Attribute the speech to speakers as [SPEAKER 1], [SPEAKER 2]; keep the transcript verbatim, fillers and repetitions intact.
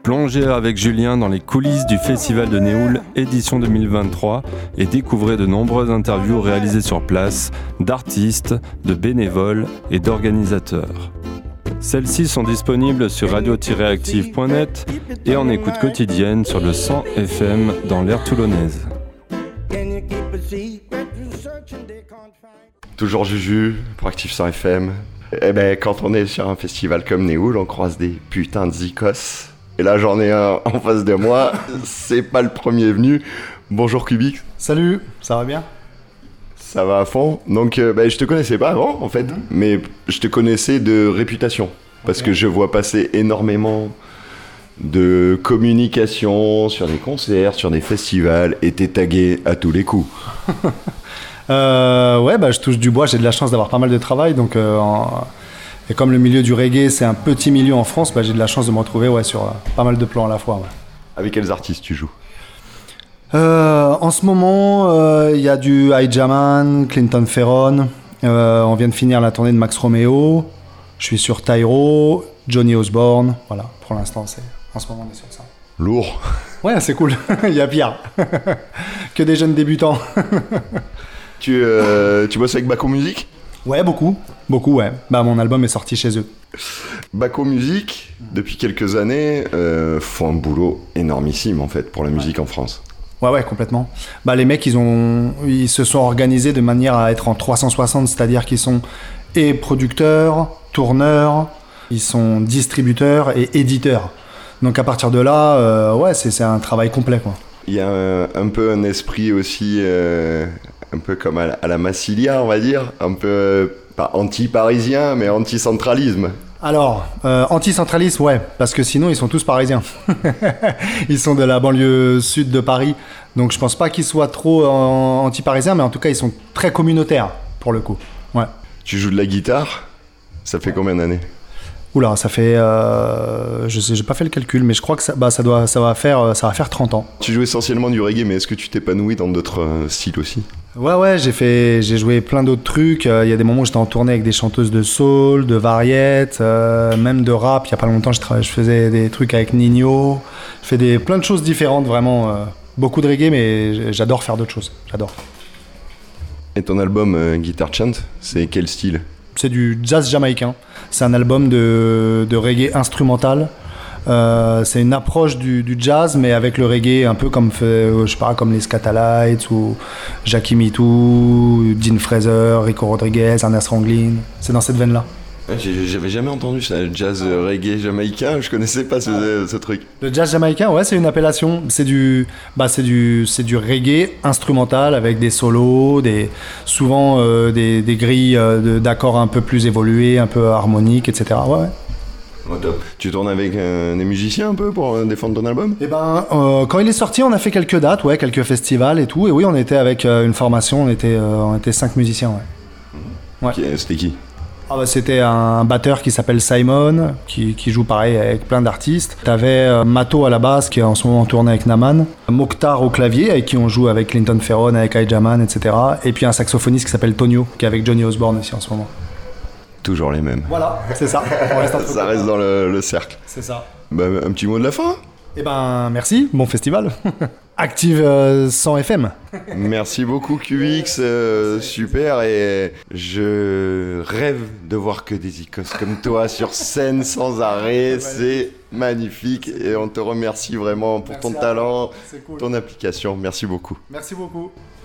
[SPEAKER 1] Plongez avec Julien dans les coulisses du Festival de Néoul édition deux mille vingt-trois et découvrez de nombreuses interviews réalisées sur place d'artistes, de bénévoles et d'organisateurs. Celles-ci sont disponibles sur radio tiret active point net et en écoute quotidienne sur le cent F M dans l'aire toulonnaise.
[SPEAKER 2] Toujours Juju pour Active cent F M. Eh ben, quand on est sur un festival comme Néoul, on croise des putains de zikos. Et là, j'en ai un en face de moi. C'est pas le premier venu. Bonjour Kubix.
[SPEAKER 3] Salut, ça va bien ?
[SPEAKER 2] Ça va à fond. Donc, euh, bah, je te connaissais pas avant, en fait, mmh. mais je te connaissais de réputation. Parce okay. que je vois passer énormément de communication sur des concerts, sur des festivals, et t'es tagué à tous les coups.
[SPEAKER 3] euh, ouais, bah, je touche du bois, j'ai de la chance d'avoir pas mal de travail. Donc, euh, en... Et comme le milieu du reggae, c'est un petit milieu en France, bah, j'ai de la chance de me retrouver ouais, sur euh, pas mal de plans à la fois. Ouais.
[SPEAKER 2] Avec quels artistes tu joues ?
[SPEAKER 3] Euh, en ce moment, il euh, y a du Hijaman, Clinton Ferron. Euh, on vient de finir la tournée de Max Romeo. Je suis sur Tyro, Johnny Osborne. Voilà, pour l'instant, c'est... en ce moment, on est sur ça.
[SPEAKER 2] Lourd.
[SPEAKER 3] Ouais, c'est cool. Il y a pire. Que des jeunes débutants.
[SPEAKER 2] tu, euh, tu bosses avec Baco Music ?
[SPEAKER 3] Ouais, beaucoup. Beaucoup, ouais. Bah, mon album est sorti chez eux.
[SPEAKER 2] Baco Music, depuis quelques années, euh, font un boulot énormissime, en fait, pour la musique en France.
[SPEAKER 3] Ouais, ouais, complètement. Bah, les mecs, ils, ont, ils se sont organisés de manière à être en trois cent soixante, c'est-à-dire qu'ils sont et producteurs, tourneurs, ils sont distributeurs et éditeurs. Donc à partir de là, euh, ouais, c'est, c'est un travail complet, quoi.
[SPEAKER 2] Il y a un, un peu un esprit aussi, euh, un peu comme à la, à la Massilia, on va dire, un peu, pas anti-parisien, mais anti-centralisme.
[SPEAKER 3] Alors, euh, anti-centralisme, ouais, parce que sinon ils sont tous parisiens. Ils sont de la banlieue sud de Paris, donc je pense pas qu'ils soient trop en, anti-parisiens, mais en tout cas ils sont très communautaires, pour le coup. Ouais.
[SPEAKER 2] Tu joues de la guitare ? Ça fait combien d'années ?
[SPEAKER 3] Oula, ça fait, euh, je sais, j'ai pas fait le calcul, mais je crois que ça, bah, ça doit, ça va faire, ça va faire trente ans.
[SPEAKER 2] Tu joues essentiellement du reggae, mais est-ce que tu t'épanouis dans d'autres euh, styles aussi ?
[SPEAKER 3] Ouais, ouais, j'ai fait, j'ai joué plein d'autres trucs. Il euh, y a des moments où j'étais en tournée avec des chanteuses de soul, de variette, euh, même de rap. Il y a pas longtemps, je, tra- je faisais des trucs avec Nino. Je fais des, plein de choses différentes, vraiment. Euh, beaucoup de reggae, mais j'adore faire d'autres choses. J'adore.
[SPEAKER 2] Et ton album euh, Guitar Chant, c'est quel style ?
[SPEAKER 3] C'est du jazz jamaïcain. C'est un album de, de reggae instrumental. Euh, c'est une approche du, du jazz, mais avec le reggae, un peu comme, fait, je sais pas, comme les Scatalites ou Jackie Mitou, Dean Fraser, Rico Rodriguez, Ernest Ranglin. C'est dans cette veine-là.
[SPEAKER 2] Ouais, j'avais jamais entendu ça, le jazz reggae jamaïcain. Je connaissais pas ce, ce truc.
[SPEAKER 3] Le jazz jamaïcain, ouais, c'est une appellation. C'est du, bah, c'est du, c'est du reggae instrumental avec des solos, des, souvent euh, des, des grilles euh, d'accords un peu plus évoluées, un peu harmoniques, et cetera. Ouais, ouais.
[SPEAKER 2] Oh, top. Tu tournes avec euh, des musiciens un peu pour euh, défendre ton album ?
[SPEAKER 3] Eh ben, euh, quand il est sorti, on a fait quelques dates, ouais, quelques festivals et tout. Et oui, on était avec euh, une formation, on était, euh, on était cinq musiciens, ouais.
[SPEAKER 2] Mmh. Ouais. Okay, c'était qui ?
[SPEAKER 3] Ah bah, c'était un batteur qui s'appelle Simon, qui, qui joue pareil avec plein d'artistes. T'avais euh, Mato à la basse, qui est en ce moment en tournée avec Naman. Mokhtar au clavier, avec qui on joue avec Clinton Ferron, avec Hijaman, et cetera. Et puis un saxophoniste qui s'appelle Tonio, qui est avec Johnny Osborne aussi en ce moment.
[SPEAKER 2] Toujours les mêmes.
[SPEAKER 3] Voilà, c'est ça. On reste
[SPEAKER 2] ça reste dans le, le cercle.
[SPEAKER 3] C'est ça.
[SPEAKER 2] Bah, un petit mot de la fin ?
[SPEAKER 3] Eh ben, merci, bon festival. Active euh, cent F M.
[SPEAKER 2] Merci beaucoup Kubix, euh, super, et je rêve de voir que des icos comme toi sur scène sans arrêt, c'est magnifique et on te remercie vraiment pour merci ton talent, cool. Ton application, merci beaucoup.
[SPEAKER 3] Merci beaucoup.